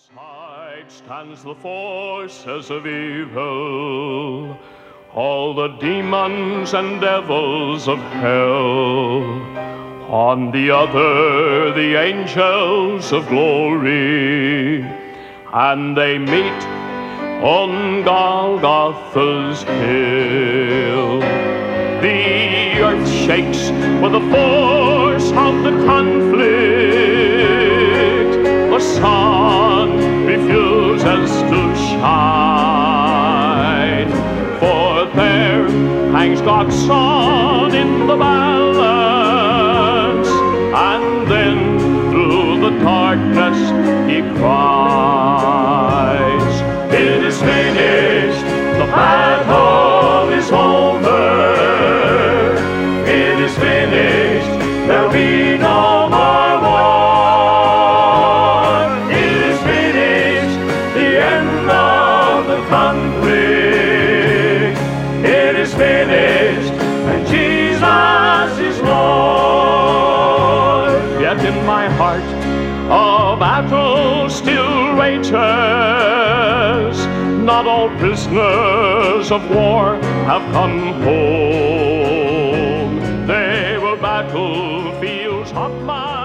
Outside stands the forces of evil, all the demons and devils of hell. On the other, the angels of glory, and they meet on Golgotha's hill. The earth shakes with the force of the conflict. The sun refuses to shine, for there hangs God's Son in the balance, and then through the darkness he cries, "It is finished, the battle is over. It is finished, there'll be no more war. It is finished, the end of the conflict. It is finished, and Jesus is Lord." Yet in my heart a battle still rages. Not all prisoners of war have come home. They were battlefields of my